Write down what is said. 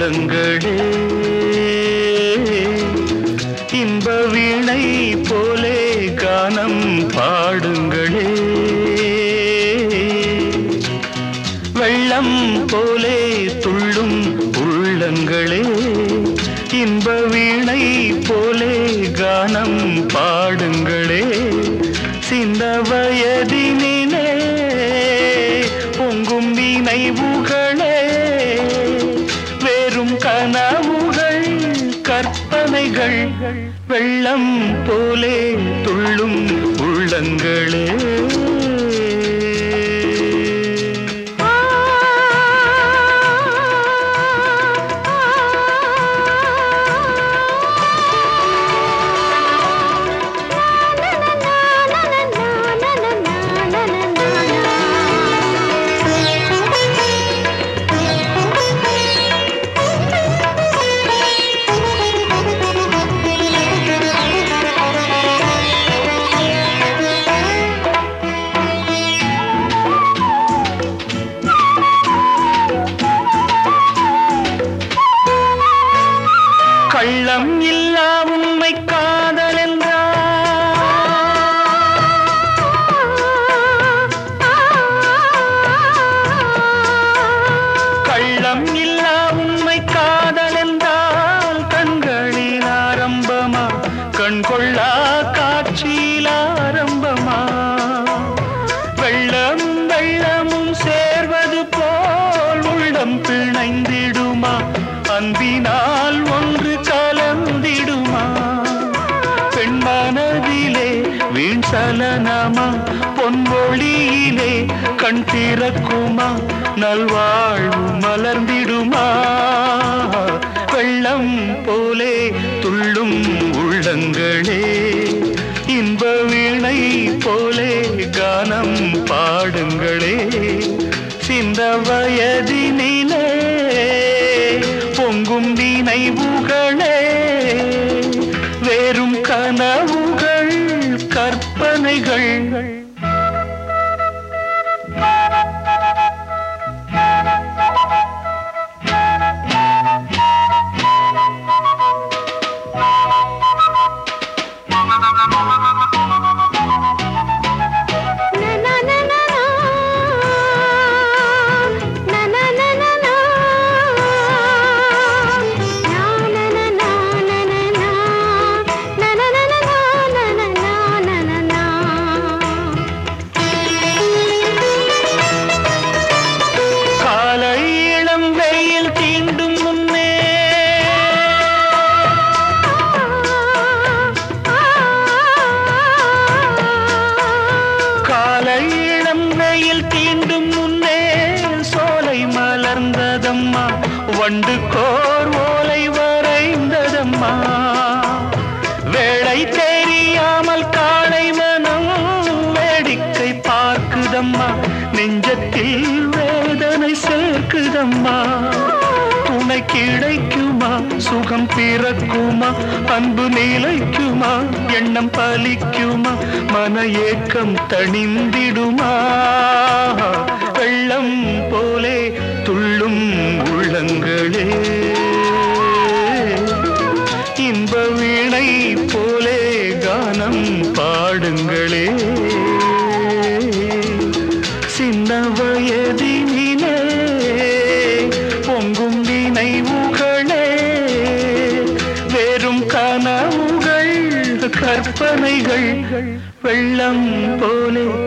உள்ளங்களே இன்ப வீணை போலே கானம் பாடுங்களே வெள்ளம் போலே துள்ளும் உள்ளங்களே இன்ப வீணை போலே கானம் பாடுங்களே சின்ன வயதினிலே பொங்கும் நினைவுகளே வேறும் கனவுகள் கற்பனைகள் வெள்ளம் போலே துள்ளும் உள்ளங்களே கள்ளம் இல்லா உண்மை காதல் என்றால் கள்ளம் இல்லா உண்மை காதல் என்றால் கண்களில் ஆரம்பமா கண்கொள்ளா காட்சியில் ஆரம்பமா வெள்ளமும் வெள்ளமும் சேர்வது போல் உள்ளம் பிணைந்திடுமா அன்பினால் ஒன்று கலந்திடுமா பெண் மனதிலே வீண் சலனமா பொன்மொழியிலே கண் திறக்குமா நல்வாழ்வு மலர்ந்திடுமா வெள்ளம் போலே துள்ளும் உள்ளங்களே இன்ப வீணை போலே கானம் பாடுங்களே சிந்த வயதினிலே பொங்கும் நினைவுகளே வேறும் கனவுகள் கற்பனைகள் தீண்டும் முன்னே சோலை மலர்ந்ததம்மா வண்டு கோர் ஓலை வரைந்ததம்மா வேளை தெரியாமல் காளை மனம் வேடிக்கை பார்க்குதம்மா நெஞ்சத்தில் வேதனை சேர்க்குதம்மா துணை கிடைக்குமா சுகம் பிறக்குமா அன்பு நிலைக்குமா எண்ணம் பலிக்குமா மன ஏக்கம் தணிந்திடுமா வெள்ளம் போலே துள்ளும் உள்ளங்களே இன்ப வீணை போலே கானம் பாடுங்களே சின்ன வயதினிலே பொங்கும் நினைவுகளே வேறும் கனவுகள் கற்பனைகள் வெள்ளம் போலே